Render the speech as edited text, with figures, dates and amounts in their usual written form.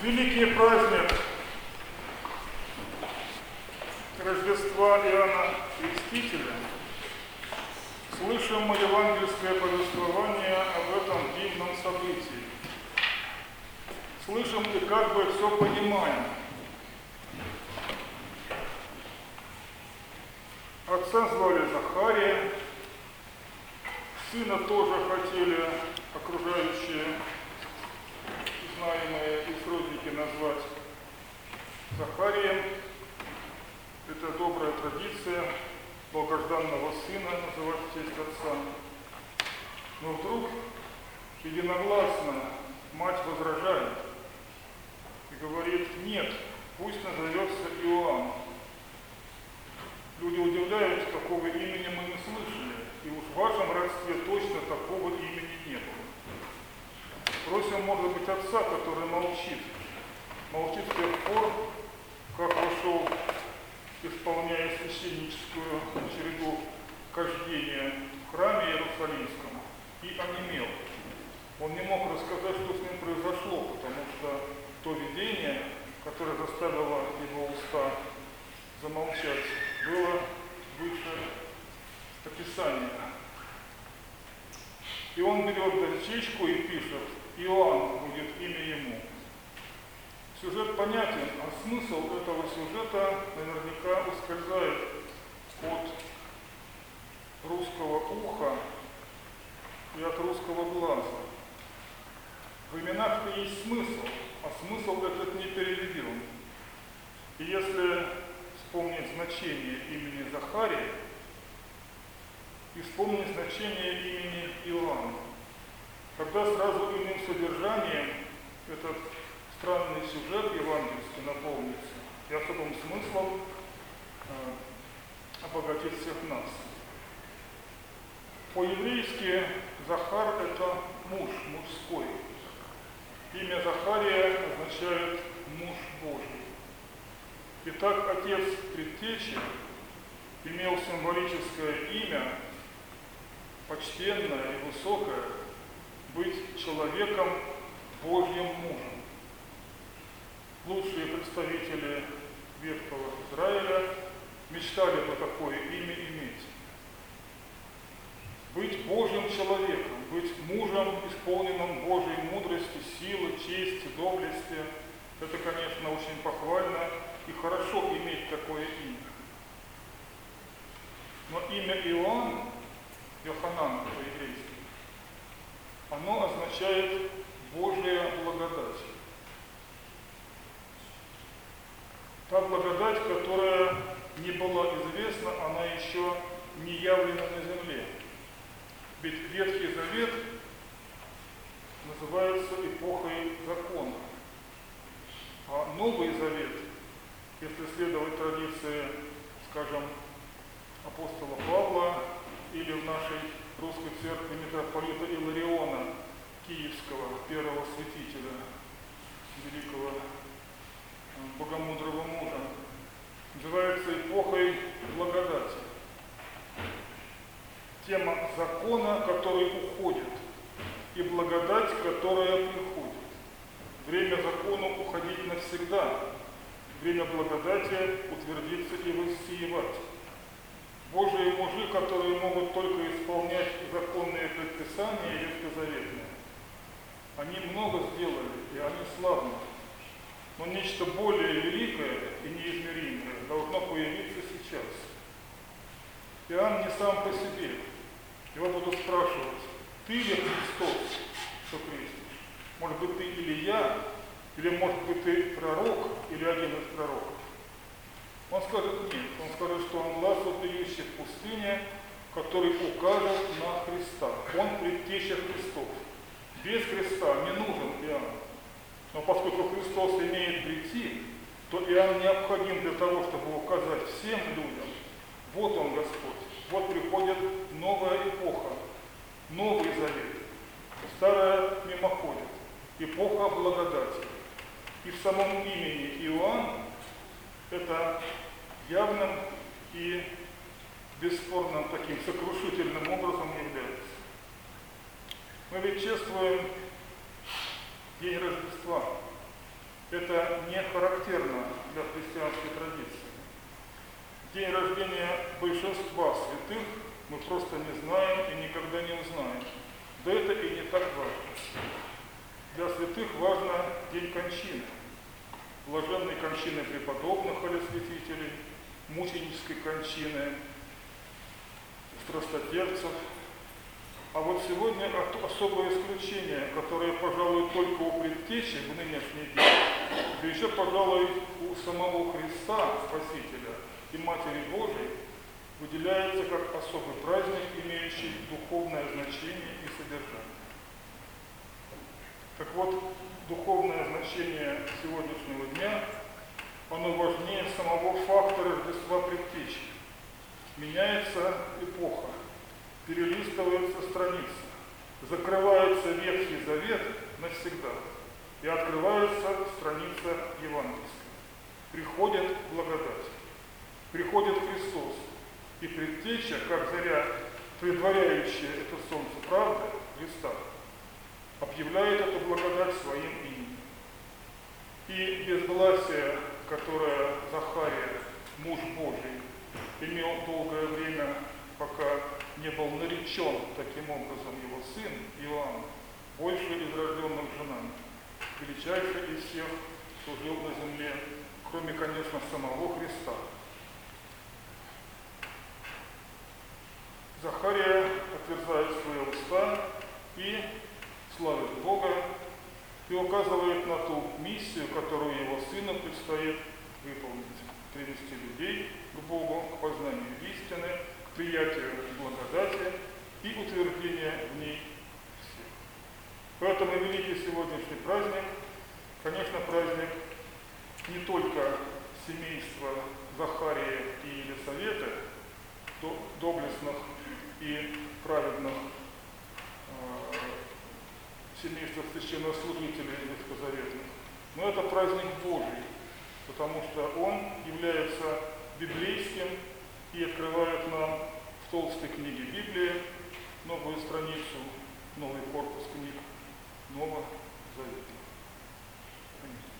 Великий праздник Рождества Иоанна Крестителя. Слышим мы евангельское повествование об этом дивном событии. Слышим и как бы все понимаем. Отца звали Захария, сына тоже хотели окружающие, знаемые и сродники назвать Захарием. Это добрая традиция долгожданного сына называть в честь отца. Но вдруг единогласно мать возражает и говорит: нет, пусть назовется Иоанн. Люди удивляются, такого имени мы не слышали, и уж в вашем родстве точно такого имени не было. Просим, может быть, отца, который молчит с тех пор, как вошел, исполняя священническую череду хождения в храме Иерусалимском, и онемел. Он не мог рассказать, что с ним произошло, потому что то видение, которое заставило его уста замолчать, было выше описания. И он берет дощечку и пишет: Иоанн будет имя ему. Сюжет понятен, а смысл этого сюжета наверняка ускользает от русского уха и от русского глаза. В именах-то есть смысл, а смысл этот не переведен. И если вспомнить значение имени Захария и вспомнить значение имени Иоанна, тогда сразу иным содержанием этот странный сюжет евангельский наполнится и особым смыслом обогатит всех нас. По-еврейски Захар – это муж, мужской. Имя Захария означает муж Божий. Итак, отец предтечи имел символическое имя, почтенное и высокое, быть человеком Божьим мужем. Лучшие представители ветхого Израиля мечтали бы такое имя иметь. Быть Божьим человеком, быть мужем, исполненным Божьей мудрости, силы, чести, доблести. Это, конечно, очень похвально и хорошо иметь такое имя. Но имя Иоанн, Йоханан по-еврейски, оно означает Божья благодать. Та благодать, которая не была известна, она еще не явлена на земле. Ведь Ветхий Завет называется эпохой закона. А Новый Завет, если следовать традиции, скажем, апостола Павла или в нашей русской церкви митрополита Илариона Киевского, первого святителя, великого богомудрого мужа, называется эпохой благодати. Тема закона, который уходит, и благодать, которая приходит. Время закона уходить навсегда, время благодати утвердиться и воссиевать. Божьи мужи, которые могут только исполнять законные предписания ветхозаветные, они много сделали, и они славны. Но нечто более великое и неизмеримое должно появиться сейчас. Иоанн не сам по себе. Его будут спрашивать: ты ли Христос, что крестишь? Может быть, ты Илья, или может быть, ты пророк, или один из пророков? Он скажет нет. Он скажет, что он глаз вопиющий в пустыне, который укажет на Христа. Он предтеча Христов. Без Христа не нужен Иоанн. Но поскольку Христос имеет прийти, то Иоанн необходим для того, чтобы указать всем людям: вот он Господь, вот приходит новая эпоха, Новый Завет. Старая мимоходит, эпоха благодати. И в самом имени Иоанн это явным и бесспорным таким сокрушительным образом является. Мы ведь чествуем День Рождества. Это не характерно для христианской традиции. День рождения большинства святых мы просто не знаем и никогда не узнаем. Да это и не так важно. Для святых важно день кончины. Блаженной кончины преподобных или святителей, мученической кончины страстотерпцев. А вот сегодня особое исключение, которое, пожалуй, только у предтечи в нынешний день, да еще, пожалуй, у самого Христа, Спасителя и Матери Божией, выделяется как особый праздник, имеющий духовное значение и содержание. Так вот, духовное значение сегодняшнего дня, оно важнее самого факта Рождества Предтечи. Меняется эпоха, перелистывается страница, закрывается Ветхий Завет навсегда, и открывается страница евангельская. Приходит благодать, приходит Христос, и Предтеча, как заря, предваряющая это солнце правды, Христа, объявляет эту благодать своим именем. И безгласие, которое Захария, муж Божий, имел долгое время, пока не был наречен таким образом его сын Иоанн, больше из рожденных женами, величайший из всех, кто жил на земле, кроме, конечно, самого Христа. Захария отверзает свои уста и славит Бога и указывает на ту миссию, которую его сыну предстоит выполнить. Привести людей к Богу, к познанию истины, к приятию благодати и утверждению в ней всех. Поэтому великий сегодняшний праздник, конечно, праздник не только семейства Захария и Елисаветы, доблестных и праведных семейства священнослужителей ветхозаветных, но это праздник Божий, потому что он является библейским и открывает нам в толстой книге Библии новую страницу, новый корпус книг Нового Завета.